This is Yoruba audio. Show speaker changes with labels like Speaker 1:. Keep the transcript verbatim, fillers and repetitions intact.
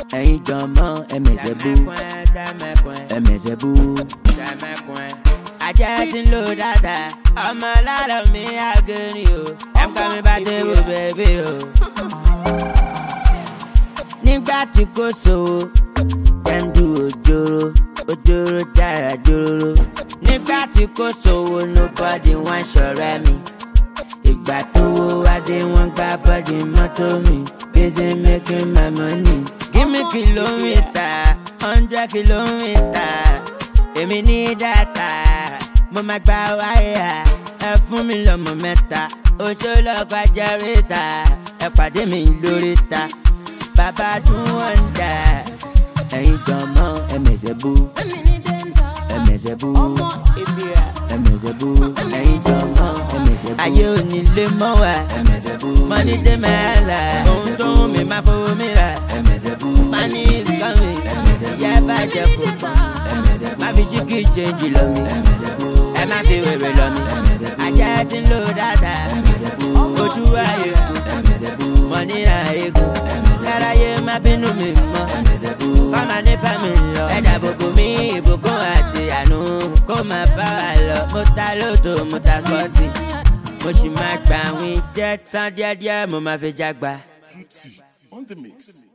Speaker 1: ẹ̀yin jọmọ́ ẹ̀mẹ̀sẹ̀bú ẹ̀mẹ̀sẹ̀bú. ajẹ́ ti ń lò dáadáa ọmọ lálọ́ mi àgẹ́rì o ẹ̀m kọ́ mi bá débò bẹ́ẹ̀bí o. nígbà tí kò sówó dem du ojoro ojoro dára jòrò. nígbà tí kò sówó nobody wan ṣọ̀rẹ́ mi. ìgbà tó wó wá dé wọ́n gbá bọ́dì mọ́tò mi. busy making my money. give me kilometer hundred kilometer. èmi ní data mo máa gba wáyà ẹ fún mi lọ́mọ mẹ́ta. oṣó lọ́gbà jẹ́rìíta ẹ pàdé mi lórí ta. bàbá dún wọ́n dà ẹ̀yin jọmọ́ ẹ̀mẹ̀sẹ̀bú ẹ̀mẹ̀sẹ̀bú ẹ̀mẹ̀sẹ̀bú ẹ̀yin jọmọ́ ẹ̀mẹ̀sẹ̀bú. ayé onílé mọ́ wa ẹ̀mẹ̀sẹ̀bú. money dey my life ohun tó ń mi máa fowó mi rà ẹ̀mẹ̀sẹ̀bú. money is coming ìyá bàjẹ́ kò ẹ̀mẹ̀sẹ̀bú. má fi ṣíkì change lọ mi ẹ̀mẹ̀sẹ̀bú. ẹ má fi wèrè lọ mi ajá ti ń lò dáadáa ẹ̀mẹ̀sẹ̀bú. ojú ayé kù ẹ̀mẹ̀sẹ̀bú. money na egun káráyé má bínú mi mọ́ ẹ̀mẹ̀sẹ̀bú. kọ́mà ní fẹ́mi lọ ẹ̀dá gbogbo mi ìbùkún àti àánú kó má bá wa lọ. mo ta lóto mo ta spọ́tì mo sì máa gbà wín jẹ́ tán díẹ̀díẹ̀ mo máa fi jágba.
Speaker 2: Tutti on the mix.